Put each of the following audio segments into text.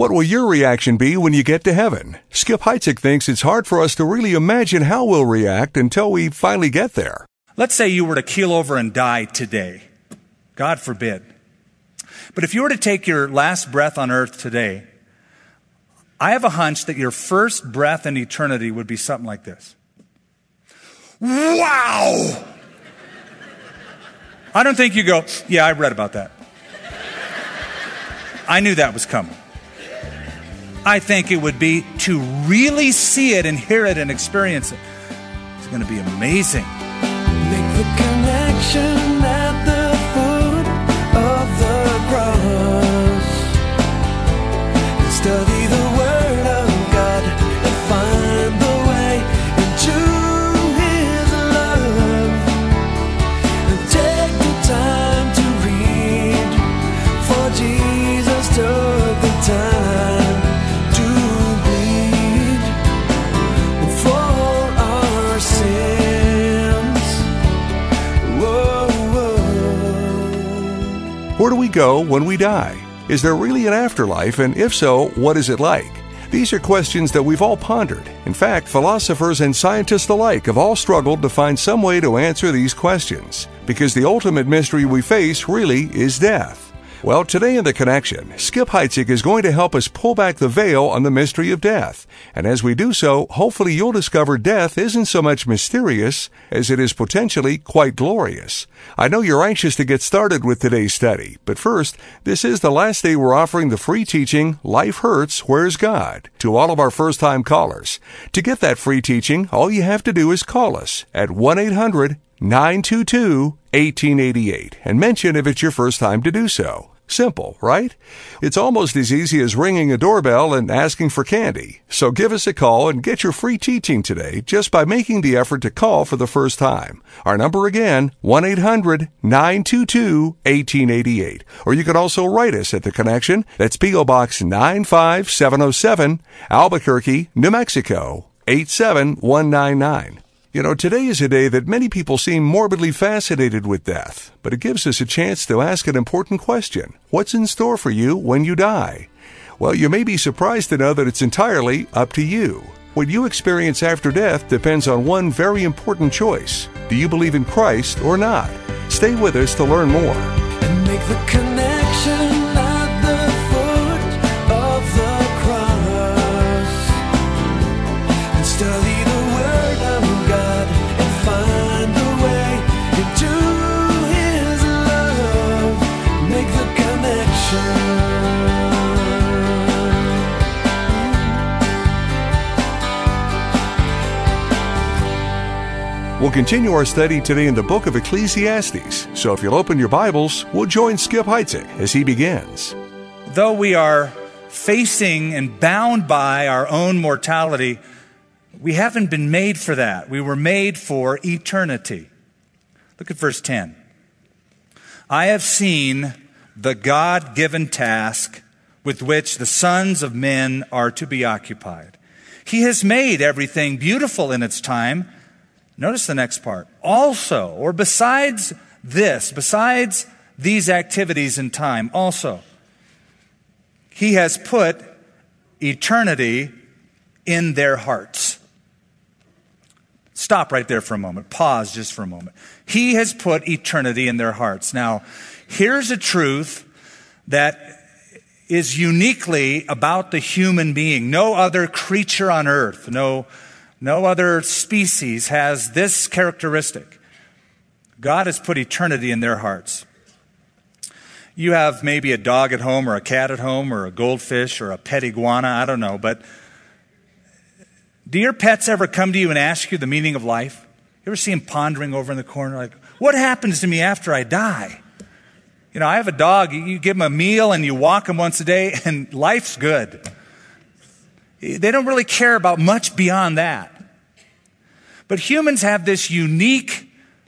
What will your reaction be when you get to heaven? Skip Heitzig thinks it's hard for us to really imagine how we'll react until we finally get there. Let's say you were to keel over and die today. God forbid. But if you were to take your last breath on earth today, I have a hunch that your first breath in eternity would be something like this. Wow! I don't think you go, yeah, I read about that. I knew that was coming. I think it would be to really see it and hear it and experience it. It's going to be amazing. Make the connection at the foot of the cross. Study the word of God and find the way into His love. And take the time to read, for Jesus took the time to bleed for our sins. Whoa, whoa. Where do we go when we die? Is there really an afterlife, and if so, what is it like? These are questions that we've all pondered. In fact, philosophers and scientists alike have all struggled to find some way to answer these questions, because the ultimate mystery we face really is death. Well, today in The Connection, Skip Heitzig is going to help us pull back the veil on the mystery of death. And as we do so, hopefully you'll discover death isn't so much mysterious as it is potentially quite glorious. I know you're anxious to get started with today's study, but first, this is the last day we're offering the free teaching, Life Hurts, Where's God? To all of our first-time callers. To get that free teaching, all you have to do is call us at 1-800-922-1888 and mention if it's your first time to do so. Simple, right? It's almost as easy as ringing a doorbell and asking for candy. So give us a call and get your free teaching today just by making the effort to call for the first time. Our number again, 1-800-922-1888. Or you can also write us at The Connection. That's P.O. Box 95707, Albuquerque, New Mexico, 87199. You know, today is a day that many people seem morbidly fascinated with death, but it gives us a chance to ask an important question. What's in store for you when you die? Well, you may be surprised to know that it's entirely up to you. What you experience after death depends on one very important choice. Do you believe in Christ or not? Stay with us to learn more. And make the connection at the foot of the cross. And study the word of God and find the way into His love. Make the connection. We'll continue our study today in the book of Ecclesiastes. So if you'll open your Bibles, we'll join Skip Heitzig as he begins. Though we are facing and bound by our own mortality, we haven't been made for that. We were made for eternity. Look at verse 10. I have seen the God-given task with which the sons of men are to be occupied. He has made everything beautiful in its time. Notice the next part. Also, or besides these activities in time, also, He has put eternity in their hearts. Stop right there for a moment. Pause just for a moment. He has put eternity in their hearts. Now, here's a truth that is uniquely about the human being. No other creature on earth, no other species has this characteristic. God has put eternity in their hearts. You have maybe a dog at home or a cat at home or a goldfish or a pet iguana, I don't know, but do your pets ever come to you and ask you the meaning of life? You ever see them pondering over in the corner like, what happens to me after I die? You know, I have a dog, you give him a meal and you walk him once a day and life's good. They don't really care about much beyond that. But humans have this unique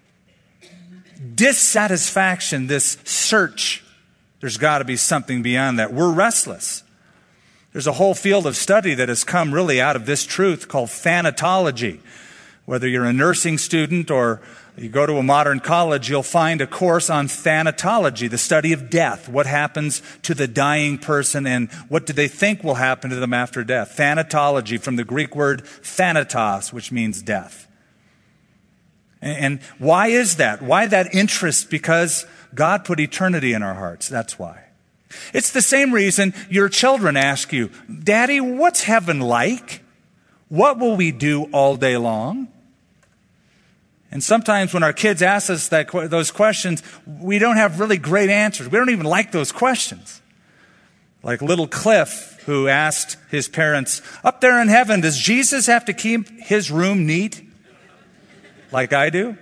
dissatisfaction, this search. There's got to be something beyond that. We're restless. There's a whole field of study that has come really out of this truth called thanatology. Whether you're a nursing student or You go to a modern college, you'll find a course on thanatology, the study of death. What happens to the dying person and what do they think will happen to them after death? Thanatology, from the Greek word thanatos, which means death. And why is that? Why that interest? Because God put eternity in our hearts. That's why. It's the same reason your children ask you, Daddy, what's heaven like? What will we do all day long? And sometimes when our kids ask us those questions, we don't have really great answers. We don't even like those questions. Like little Cliff, who asked his parents, up there in heaven, does Jesus have to keep his room neat like I do?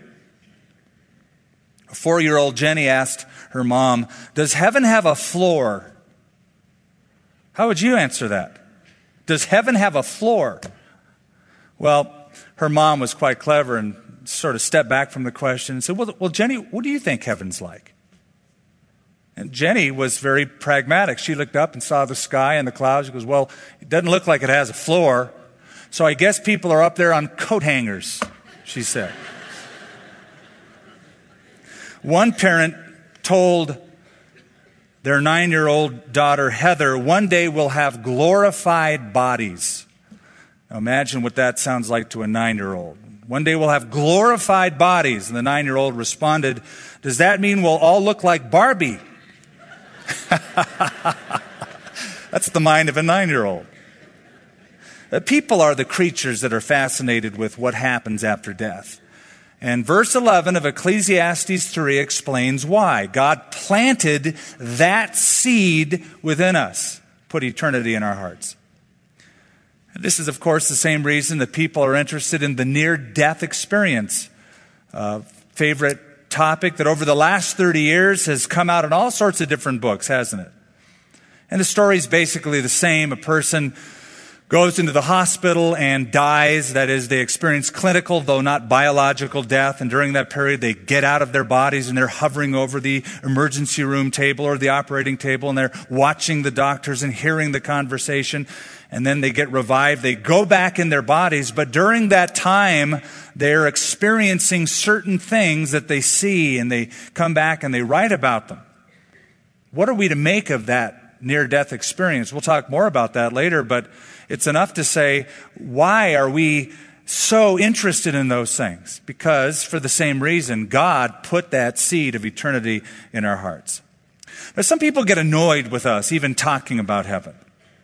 A 4-year-old Jenny asked her mom, does heaven have a floor? How would you answer that? Does heaven have a floor? Well, her mom was quite clever and sort of stepped back from the question and said, well, Jenny, what do you think heaven's like? And Jenny was very pragmatic. She looked up and saw the sky and the clouds. She goes, well, it doesn't look like it has a floor, so I guess people are up there on coat hangers, she said. One parent told their 9-year-old daughter, Heather, one day we'll have glorified bodies. Now imagine what that sounds like to a 9-year-old. One day we'll have glorified bodies. And the 9-year-old responded, does that mean we'll all look like Barbie? That's the mind of a 9-year-old. People are the creatures that are fascinated with what happens after death. And verse 11 of Ecclesiastes 3 explains why. God planted that seed within us, put eternity in our hearts. This is, of course, the same reason that people are interested in the near-death experience. Favorite topic that over the last 30 years has come out in all sorts of different books, hasn't it? And the story is basically the same. A person goes into the hospital and dies. That is, they experience clinical, though not biological death. And during that period, they get out of their bodies and they're hovering over the emergency room table or the operating table. And they're watching the doctors and hearing the conversation. And then they get revived. They go back in their bodies. But during that time, they're experiencing certain things that they see. And they come back and they write about them. What are we to make of that near-death experience? We'll talk more about that later, but it's enough to say, why are we so interested in those things? Because for the same reason, God put that seed of eternity in our hearts. But some people get annoyed with us even talking about heaven.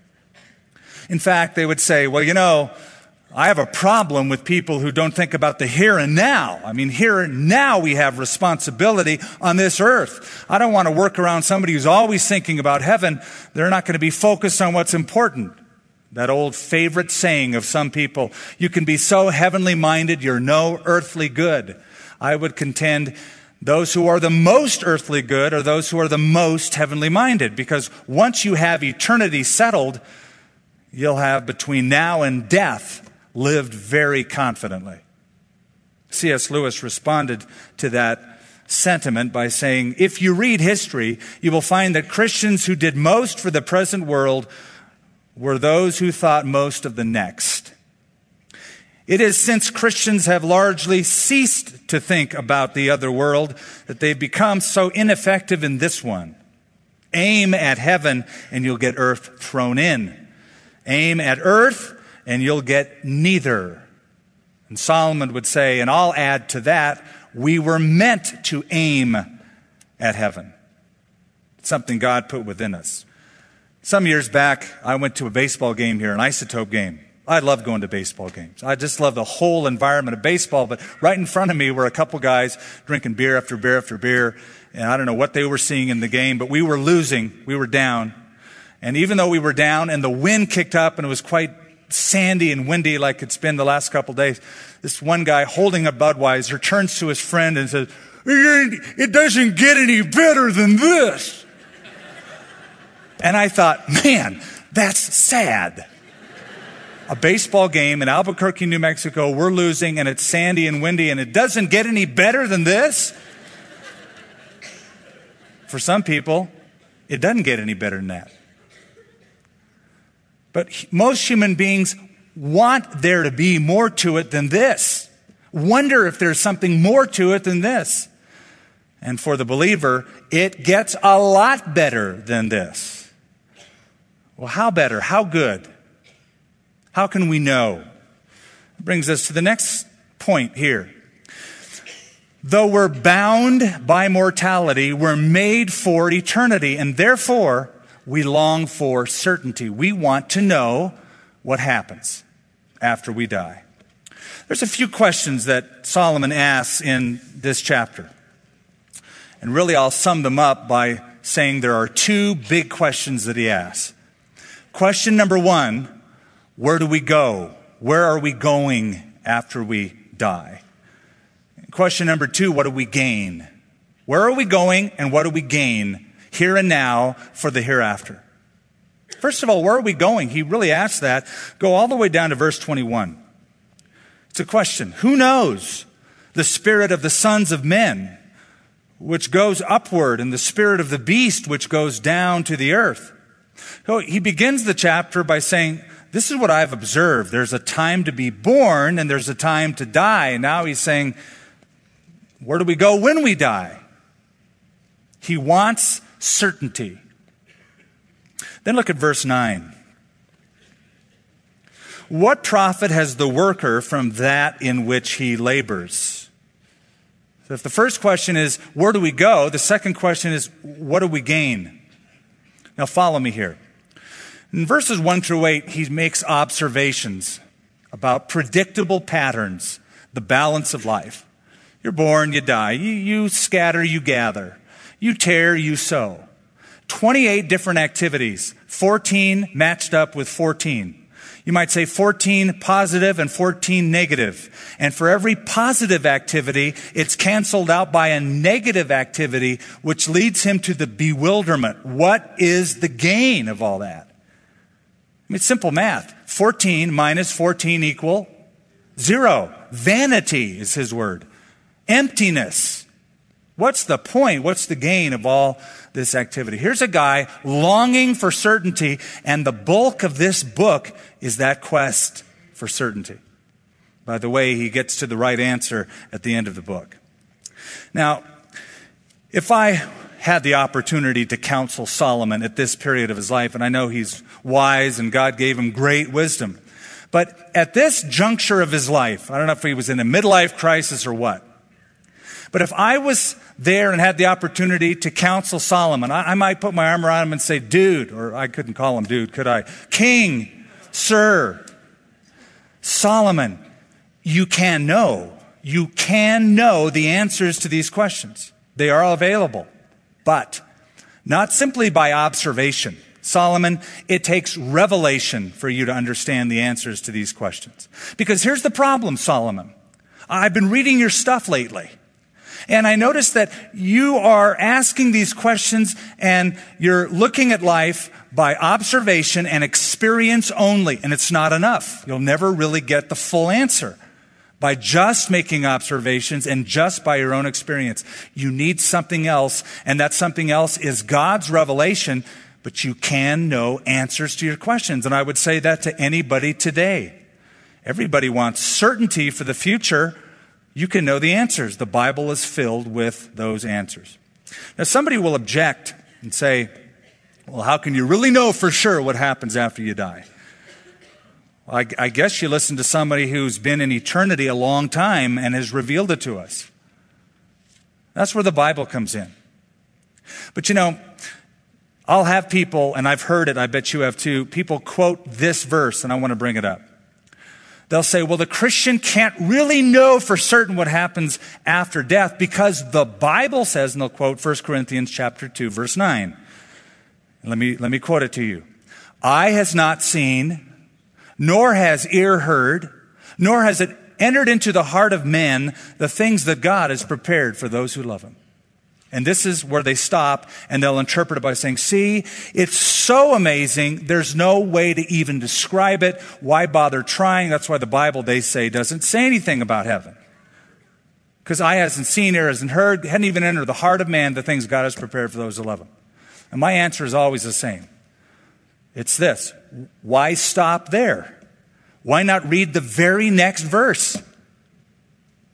In fact, they would say, well, you know, I have a problem with people who don't think about the here and now. I mean, here and now we have responsibility on this earth. I don't want to work around somebody who's always thinking about heaven. They're not going to be focused on what's important. That old favorite saying of some people, you can be so heavenly minded, you're no earthly good. I would contend those who are the most earthly good are those who are the most heavenly minded, because once you have eternity settled, you'll have between now and death lived very confidently. C.S. Lewis responded to that sentiment by saying, if you read history, you will find that Christians who did most for the present world were those who thought most of the next. It is since Christians have largely ceased to think about the other world that they've become so ineffective in this one. Aim at heaven and you'll get earth thrown in. Aim at earth and you'll get neither. And Solomon would say, and I'll add to that, we were meant to aim at heaven. It's something God put within us. Some years back, I went to a baseball game here, an Isotope game. I love going to baseball games. I just love the whole environment of baseball, but right in front of me were a couple guys drinking beer after beer after beer, and I don't know what they were seeing in the game, but we were losing. We were down. And even though we were down and the wind kicked up and it was quite sandy and windy like it's been the last couple of days, this one guy holding a Budweiser turns to his friend and says, it doesn't get any better than this. And I thought, man, that's sad. A baseball game in Albuquerque, New Mexico, we're losing and it's sandy and windy and it doesn't get any better than this. For some people, it doesn't get any better than that. But most human beings want there to be more to it than this. Wonder if there's something more to it than this. And for the believer, it gets a lot better than this. Well, how better? How good? How can we know? It brings us to the next point here. Though we're bound by mortality, we're made for eternity, and therefore we long for certainty. We want to know what happens after we die. There's a few questions that Solomon asks in this chapter. And really, I'll sum them up by saying there are two big questions that he asks. Question number one, where do we go? Where are we going after we die? Question number two, what do we gain? Where are we going and what do we gain here and now for the hereafter? First of all, where are we going? He really asks that. Go all the way down to verse 21. It's a question. Who knows the spirit of the sons of men, which goes upward, and the spirit of the beast, which goes down to the earth? So he begins the chapter by saying, this is what I've observed. There's a time to be born and there's a time to die. And now he's saying, where do we go when we die? He wants certainty. Then look at verse 9. What profit has the worker from that in which he labors? So if the first question is, where do we go? The second question is, what do we gain? Now follow me here. In verses 1 through 8, he makes observations about predictable patterns, the balance of life. You're born, you die. You scatter, you gather. You tear, you sow. 28 different activities, 14 matched up with 14. You might say 14 positive and 14 negative. And for every positive activity, it's canceled out by a negative activity, which leads him to the bewilderment. What is the gain of all that? I mean, it's simple math. 14 minus 14 equal 0. Vanity is his word. Emptiness. What's the point? What's the gain of all this activity? Here's a guy longing for certainty, and the bulk of this book is that quest for certainty. By the way, he gets to the right answer at the end of the book. Now, if I had the opportunity to counsel Solomon at this period of his life, and I know he's wise and God gave him great wisdom, but at this juncture of his life, I don't know if he was in a midlife crisis or what, but if I was there and had the opportunity to counsel Solomon, I might put my arm around him and say, dude, or I couldn't call him dude, could I? King, sir, Solomon, you can know the answers to these questions. They are available, but not simply by observation. Solomon, it takes revelation for you to understand the answers to these questions. Because here's the problem, Solomon. I've been reading your stuff lately. And I notice that you are asking these questions and you're looking at life by observation and experience only. And it's not enough. You'll never really get the full answer by just making observations and just by your own experience. You need something else, and that something else is God's revelation, but you can know answers to your questions. And I would say that to anybody today. Everybody wants certainty for the future. You can know the answers. The Bible is filled with those answers. Now, somebody will object and say, well, how can you really know for sure what happens after you die? Well, I guess you listen to somebody who's been in eternity a long time and has revealed it to us. That's where the Bible comes in. But you know, I'll have people, and I've heard it, I bet you have too, people quote this verse, and I want to bring it up. They'll say, well, the Christian can't really know for certain what happens after death because the Bible says, and they'll quote 1 Corinthians chapter 2, verse 9. Let me quote it to you. Eye has not seen, nor has ear heard, nor has it entered into the heart of men the things that God has prepared for those who love him. And this is where they stop, and they'll interpret it by saying, see, it's so amazing, there's no way to even describe it. Why bother trying? That's why the Bible, they say, doesn't say anything about heaven. Because eye hasn't seen, ear hasn't heard, hadn't even entered the heart of man the things God has prepared for those who love him. And my answer is always the same. It's this. Why stop there? Why not read the very next verse?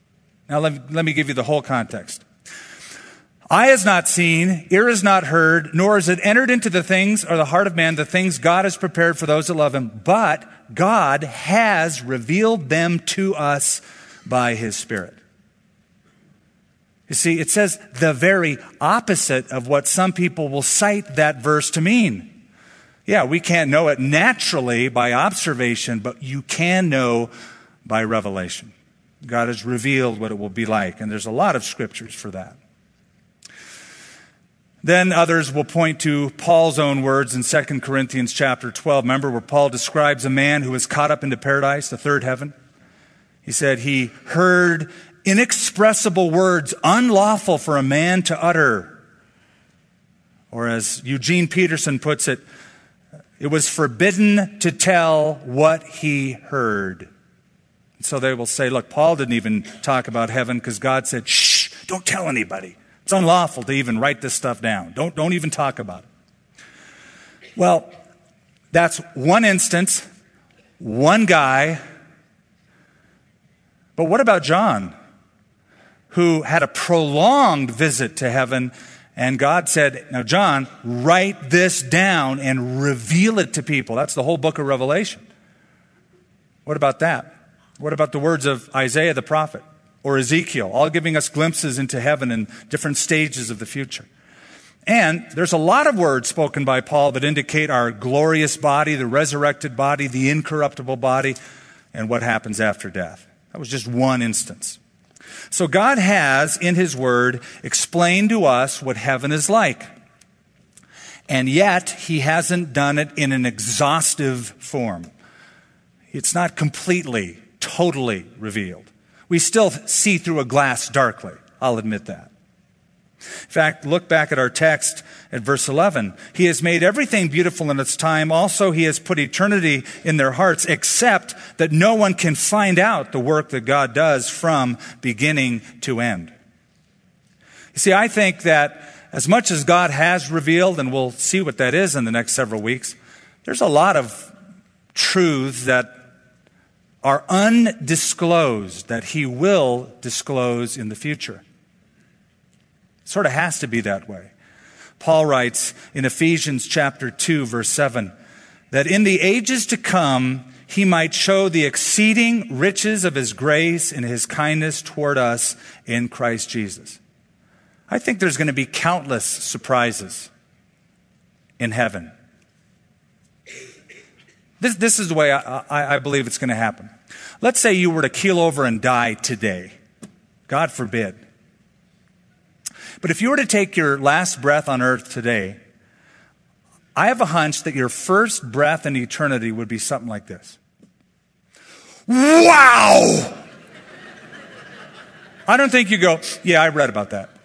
Now let me give you the whole context. Eye has not seen, ear has not heard, nor has it entered into the things or the heart of man, the things God has prepared for those that love him. But God has revealed them to us by his Spirit. You see, it says the very opposite of what some people will cite that verse to mean. Yeah, we can't know it naturally by observation, but you can know by revelation. God has revealed what it will be like, and there's a lot of scriptures for that. Then others will point to Paul's own words in 2 Corinthians chapter 12. Remember where Paul describes a man who was caught up into paradise, the third heaven? He said he heard inexpressible words unlawful for a man to utter. Or as Eugene Peterson puts it, it was forbidden to tell what he heard. So they will say, look, Paul didn't even talk about heaven because God said, shh, don't tell anybody. It's unlawful to even write this stuff down. Don't even talk about it. Well, that's one instance, one guy. But what about John, who had a prolonged visit to heaven, and God said, now John, write this down and reveal it to people. That's the whole book of Revelation. What about that? What about the words of Isaiah the prophet? Or Ezekiel, all giving us glimpses into heaven and different stages of the future. And there's a lot of words spoken by Paul that indicate our glorious body, the resurrected body, the incorruptible body, and what happens after death. That was just one instance. So God has, in his word, explained to us what heaven is like. And yet, he hasn't done it in an exhaustive form. It's not completely, totally revealed. We still see through a glass darkly. I'll admit that. In fact, look back at our text at verse 11. He has made everything beautiful in its time. Also, he has put eternity in their hearts, except that no one can find out the work that God does from beginning to end. You see, I think that as much as God has revealed, and we'll see what that is in the next several weeks, there's a lot of truths that are undisclosed that he will disclose in the future. It sort of has to be that way. Paul writes in Ephesians chapter 2, verse 7, that in the ages to come, he might show the exceeding riches of his grace and his kindness toward us in Christ Jesus. I think there's going to be countless surprises in heaven. This is the way I believe it's going to happen. Let's say you were to keel over and die today. God forbid. But if you were to take your last breath on earth today, I have a hunch that your first breath in eternity would be something like this. Wow! I don't think you go, yeah, I read about that.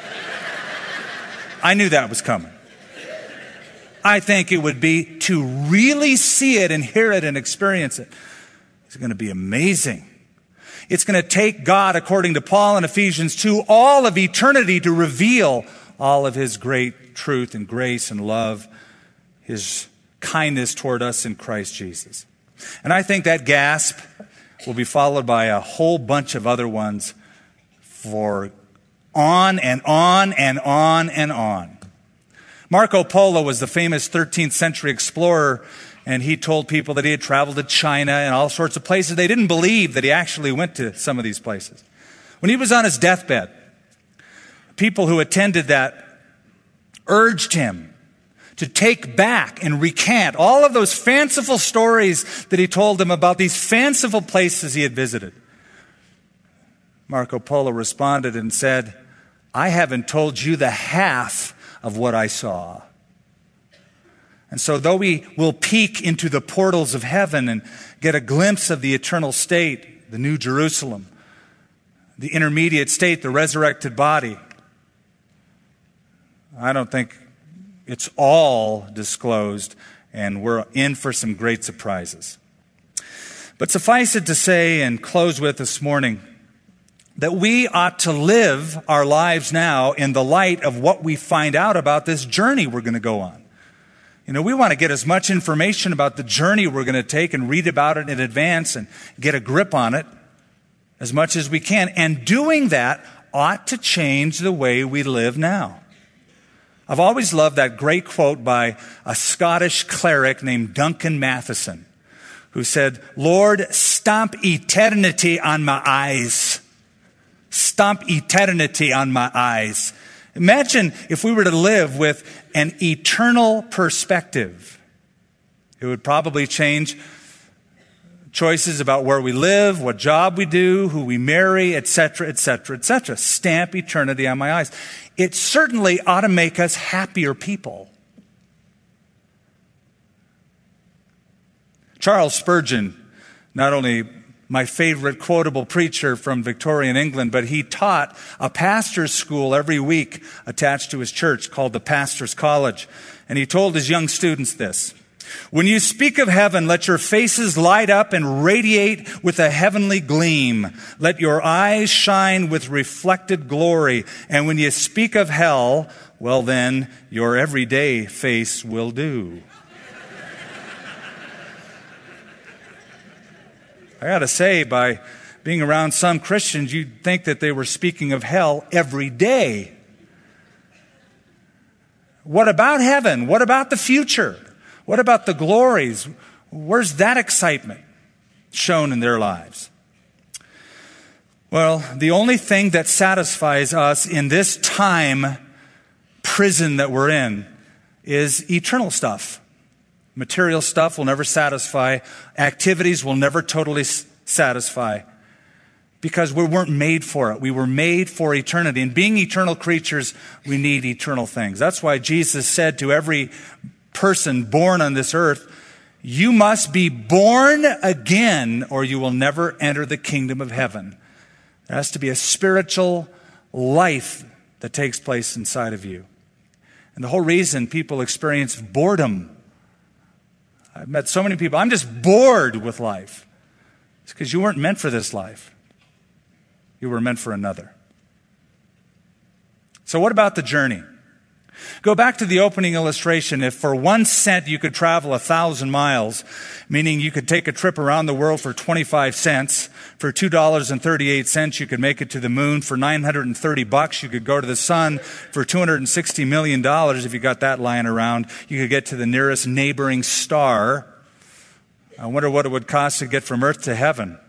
I knew that was coming. I think it would be to really see it and hear it and experience it. It's going to be amazing. It's going to take God, according to Paul in Ephesians 2, all of eternity to reveal all of his great truth and grace and love, his kindness toward us in Christ Jesus. And I think that gasp will be followed by a whole bunch of other ones for on and on and on and on. Marco Polo was the famous 13th century explorer, and he told people that he had traveled to China and all sorts of places. They didn't believe that he actually went to some of these places. When he was on his deathbed, people who attended that urged him to take back and recant all of those fanciful stories that he told them about these fanciful places he had visited. Marco Polo responded and said, I haven't told you the half of what I saw. And so though we will peek into the portals of heaven and get a glimpse of the eternal state, the New Jerusalem, the intermediate state, the resurrected body, I don't think it's all disclosed, and we're in for some great surprises. But suffice it to say and close with this morning that we ought to live our lives now in the light of what we find out about this journey we're going to go on. You know, we want to get as much information about the journey we're going to take and read about it in advance and get a grip on it. as much as we can. And doing that ought to change the way we live now. I've always loved that great quote by a Scottish cleric named Duncan Matheson, who said, "Lord, stamp eternity on my eyes. Stamp eternity on my eyes." Imagine if we were to live with an eternal perspective. It would probably change choices about where we live, what job we do, who we marry, etc., etc., etc. Stamp eternity on my eyes. It certainly ought to make us happier people. Charles Spurgeon, not only my favorite quotable preacher from Victorian England, but he taught a pastor's school every week attached to his church called the Pastor's College. And he told his young students this: "When you speak of heaven, let your faces light up and radiate with a heavenly gleam. Let your eyes shine with reflected glory. And when you speak of hell, well then, your everyday face will do." I got to say, by being around some Christians, you'd think that they were speaking of hell every day. What about heaven? What about the future? What about the glories? Where's that excitement shown in their lives? Well, the only thing that satisfies us in this time prison that we're in is eternal stuff. Material stuff will never satisfy. Activities will never totally satisfy, because we weren't made for it. We were made for eternity. And being eternal creatures, we need eternal things. That's why Jesus said to every person born on this earth, "You must be born again, or you will never enter the kingdom of heaven." There has to be a spiritual life that takes place inside of you. And the whole reason people experience boredom, I've met so many people, "I'm just bored with life." It's because you weren't meant for this life. You were meant for another. So what about the journey? Go back to the opening illustration. If for 1 cent you could travel 1,000 miles, meaning you could take a trip around the world for 25 cents, for $2.38 you could make it to the moon, for $930 you could go to the sun, for $260 million, if you got that lying around, you could get to the nearest neighboring star. I wonder what it would cost to get from earth to heaven.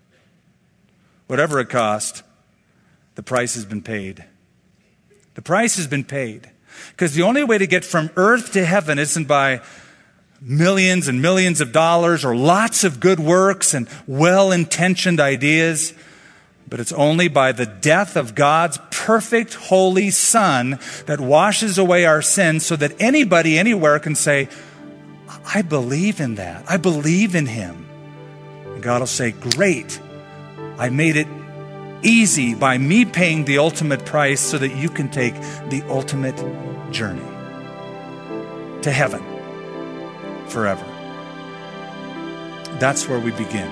Whatever it cost, the price has been paid. The price has been paid. Because the only way to get from earth to heaven isn't by millions and millions of dollars or lots of good works and well-intentioned ideas, but it's only by the death of God's perfect, holy Son that washes away our sins, so that anybody, anywhere can say, "I believe in that. I believe in Him." And God will say, "Great. I made it easy by me paying the ultimate price so that you can take the ultimate journey to heaven forever." That's where we begin.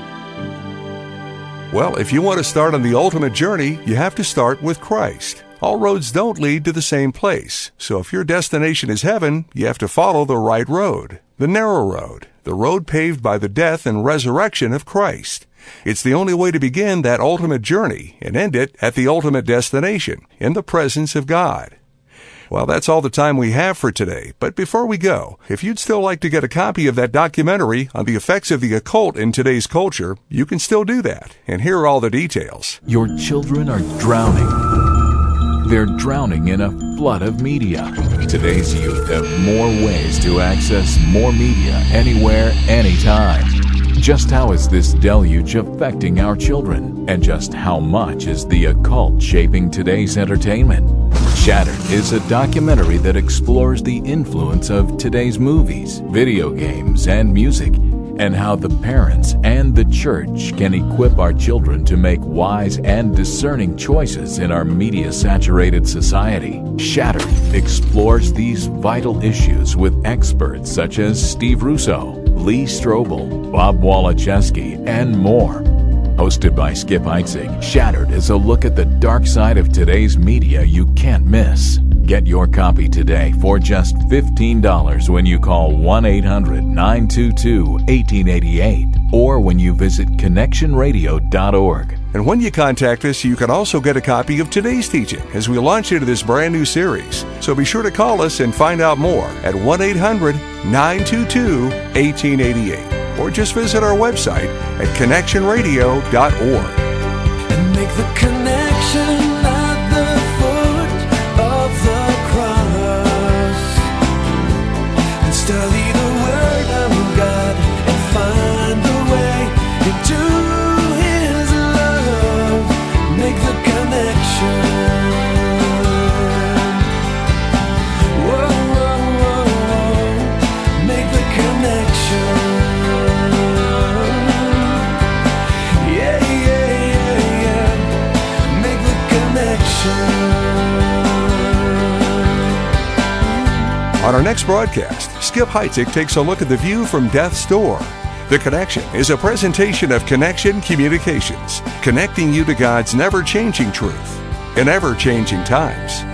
Well, if you want to start on the ultimate journey, you have to start with Christ. All roads don't lead to the same place. So if your destination is heaven, you have to follow the right road, the narrow road, the road paved by the death and resurrection of Christ. It's the only way to begin that ultimate journey and end it at the ultimate destination, in the presence of God. Well, that's all the time we have for today. But before we go, if you'd still like to get a copy of that documentary on the effects of the occult in today's culture, you can still do that and hear all the details. Your children are drowning. They're drowning in a flood of media. Today's youth have more ways to access more media anywhere, anytime. Just how is this deluge affecting our children? And just how much is the occult shaping today's entertainment? Shattered is a documentary that explores the influence of today's movies, video games, and music, and how the parents and the church can equip our children to make wise and discerning choices in our media-saturated society. Shattered explores these vital issues with experts such as Steve Russo, Lee Strobel, Bob Walacheski, and more. Hosted by Skip Heitzig, Shattered is a look at the dark side of today's media you can't miss. Get your copy today for just $15 when you call 1-800-922-1888 or when you visit connectionradio.org. And when you contact us, you can also get a copy of today's teaching as we launch into this brand new series. So be sure to call us and find out more at 1-800-922-1888. Or just visit our website at connectionradio.org. And make the connection at the foot of the cross. And study the Word of God and find the way into His love. Make the connection. Whoa, whoa, whoa, whoa. Make the connection. Yeah, yeah, yeah, yeah. Make the connection. On our next broadcast, Skip Heitzig takes a look at the view from death's door. The Connection is a presentation of Connection Communications, connecting you to God's never-changing truth in ever-changing times.